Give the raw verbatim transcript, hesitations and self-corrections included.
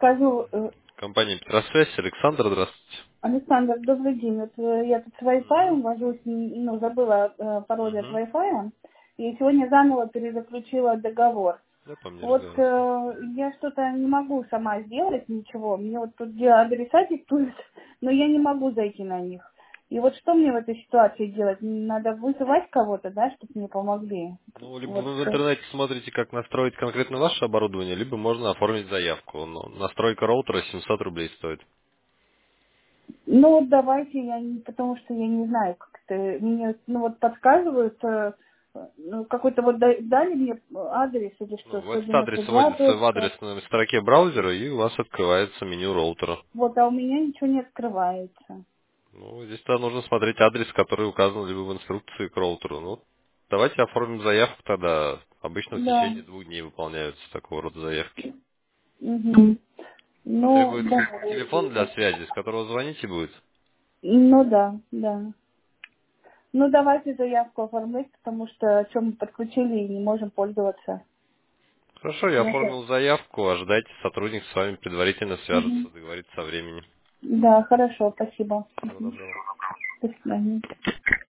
скажу, э, Компания Петросвязь, Александр, здравствуйте. Александр, добрый день. Вот э, я тут с Угу. Wi-Fi вожусь, н- ну, забыла э, пароль от Угу. Wi-Fi, и сегодня заново перезаключила договор. Я помню Вот разговор. э, я что-то не могу сама сделать ничего. Мне вот тут где адреса диктуют, но я не могу зайти на них. И вот что мне в этой ситуации делать? Надо вызывать кого-то, да, чтобы мне помогли. Ну, либо Вот. вы в э, интернете смотрите, как настроить конкретно ваше оборудование, либо можно оформить заявку. Но настройка роутера семьсот рублей стоит. Ну вот давайте, я не, потому что я не знаю, как это, мне, ну вот подсказывают, э, ну, какой-то вот да- дали мне адрес или Ну, что, в сто этот девяносто адрес два вводится в точка. адресной строке браузера, и у вас открывается меню роутера. Вот, а у меня ничего не открывается. Ну, здесь тогда нужно смотреть адрес, который указан либо в инструкции к роутеру. Ну, давайте оформим заявку тогда. Обычно в Да. течение двух дней выполняются такого рода заявки. Мгм. Вам Ну, требуется да. телефон для связи, с которого звоните будет? Ну да, да. Ну давайте заявку оформить, потому что чем мы подключили и не можем пользоваться. Хорошо, я Ну, да. оформил заявку, ожидайте, сотрудник с вами предварительно свяжется, Мгм. договорится о времени. Да, хорошо, спасибо. Всего Мгм. доброго. До свидания.